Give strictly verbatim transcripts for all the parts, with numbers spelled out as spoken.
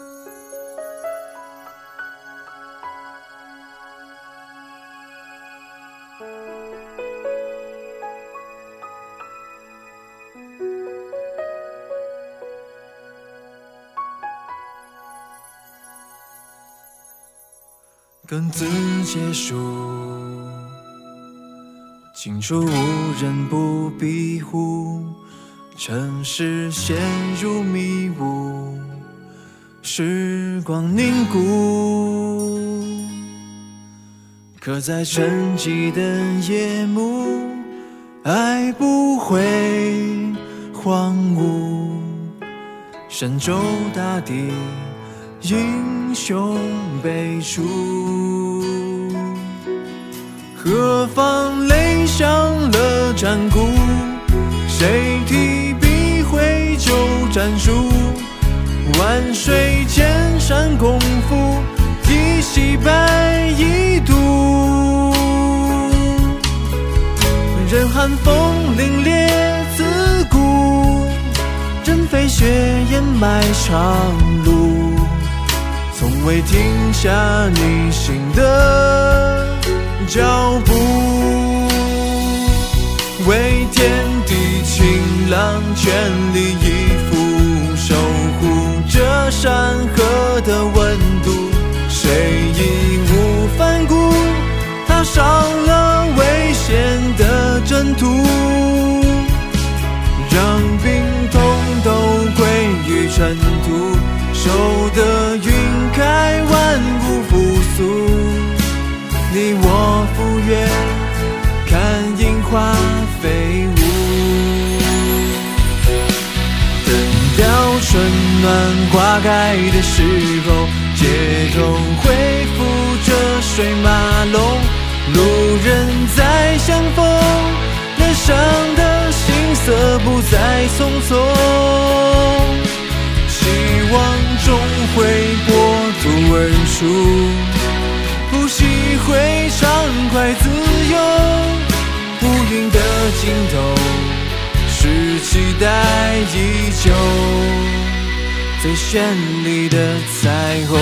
各自结束，近处无人不庇护，城市陷入迷雾，时光凝固，刻在沉寂的夜幕，爱不会荒芜，神州大地英雄辈出，何方垒上了战鼓？谁提笔绘就战术？万水千山功夫，一洗白一度。任寒风凛冽刺骨，任飞雪掩埋长路，从未停下逆行的脚步，为天地晴朗全力以赴，守护这山河的温度。谁义无反顾，踏上了危险的征途，让病痛都归于尘土，守得云开万物复苏。你我赴约，看樱花飞舞，等到春暖花开的时候，街头恢复着水马龙，路人在相逢，脸上的心色不再匆匆，希望终会破土而出，呼吸会畅快自由，乌云的尽头是期待已久，最绚丽的彩虹。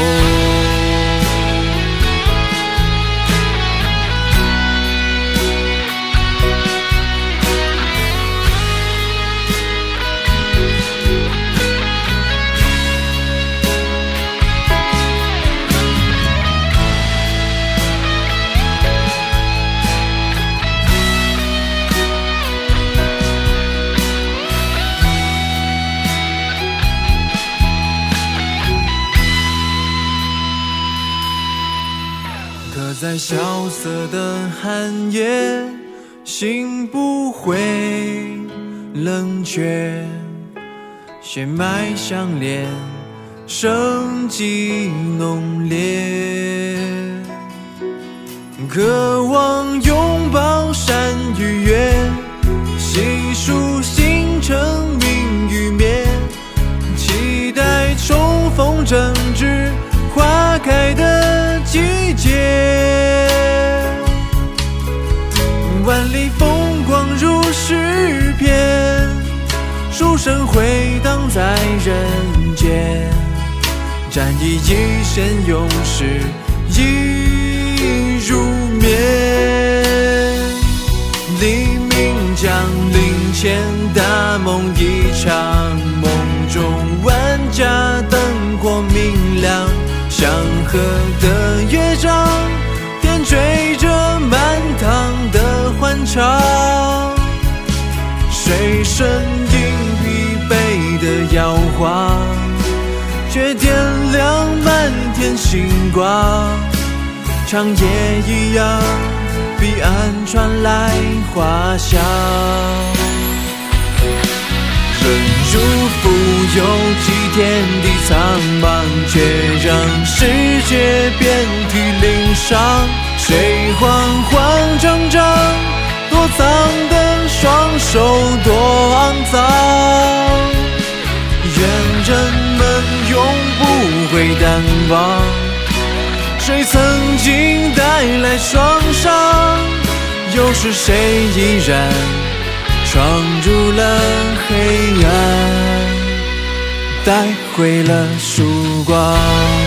刻在萧瑟的寒夜，心不会冷却，血脉相连，生机浓烈，渴望拥抱山与月，细数星辰明与灭，期待重逢正值花开的季节，万里风光如诗篇，书声回荡在人间，战役一线，勇士已入眠，黎明降临前，大梦一场，梦中万家灯火明亮，祥和的乐章点缀着满堂的欢唱，水声因疲惫的摇晃，却点亮满天星光，长夜一样，彼岸传来花香，忍辱负有几天地苍茫，却让世界遍体鳞伤，谁慌慌张张躲藏的双手多肮脏，愿人们永不会淡忘，谁曾经带来创伤，又是谁依然闯入了黑暗， 带回了曙光。